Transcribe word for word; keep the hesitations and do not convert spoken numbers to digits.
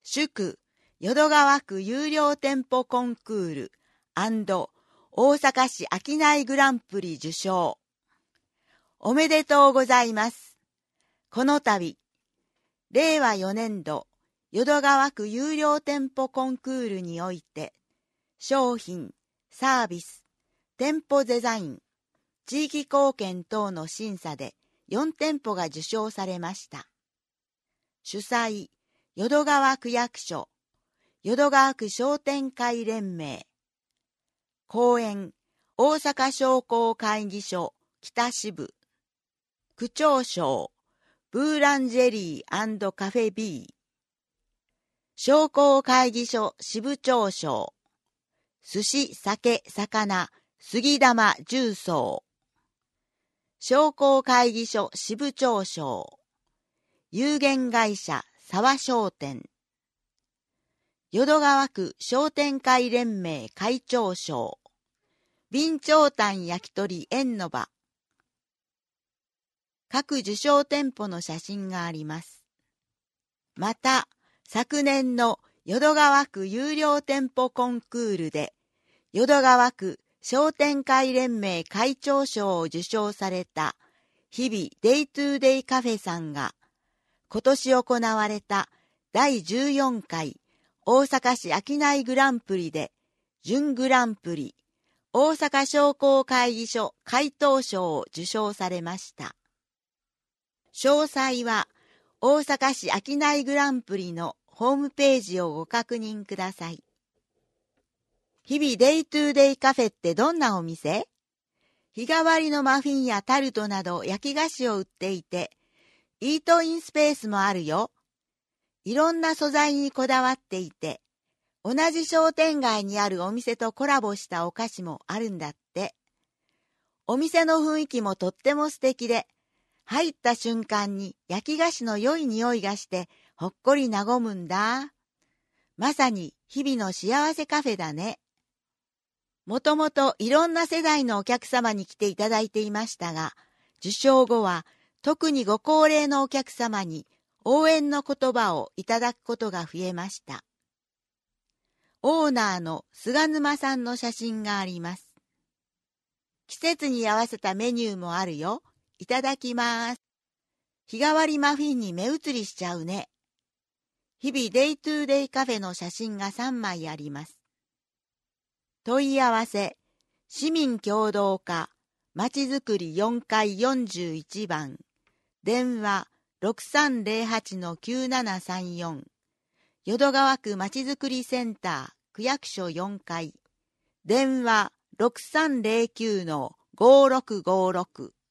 祝淀川区有料店舗コンクール&大阪市商いグランプリ受賞。おめでとうございます。この度、れいわよねんど淀川区有料店舗コンクールにおいて、商品、サービス、店舗デザイン、地域貢献等の審査でよんてんぽが受賞されました。主催、淀川区役所、淀川区商店会連盟。講演、大阪商工会議所北支部。区長賞、ブーランジェリー&カフェ B。商工会議所支部長賞。寿司、酒、魚、杉玉重曹。商工会議所支部長賞。有限会社沢商店。淀川区商店会連盟会長賞。備長炭焼き鳥縁の場。各受賞店舗の写真があります。また、昨年の淀川区有料店舗コンクールで、淀川区商店会連盟会長賞を受賞された日々デイトゥーデイカフェさんが、今年行われただいじゅうよんかい大阪市商いグランプリで準グランプリ大阪商工会議所会頭賞を受賞されました。詳細は大阪市商いグランプリのホームページをご確認ください。日々デイトゥーデイカフェってどんなお店？日替わりのマフィンやタルトなど焼き菓子を売っていて、イートインスペースもあるよ。いろんな素材にこだわっていて、同じ商店街にあるお店とコラボしたお菓子もあるんだって。お店の雰囲気もとっても素敵で、入った瞬間に焼き菓子の良い匂いがしてほっこり和むんだ。まさに日々の幸せカフェだね。もともといろんな世代のお客様に来ていただいていましたが、受賞後は特にご高齢のお客様に応援の言葉をいただくことが増えました。オーナーの菅沼さんの写真があります。季節に合わせたメニューもあるよ。いただきます。日替わりマフィンに目移りしちゃうね。日々デイトゥーデイカフェの写真がさんまいあります。問い合わせ、市民協働課、まちづくりよんかいよんじゅういちばん、電話 ろくさんぜろはちのきゅうななさんよん、淀川区まちづくりセンター、区役所よんかい、電話 ろくさんぜろきゅうのごろくごろく。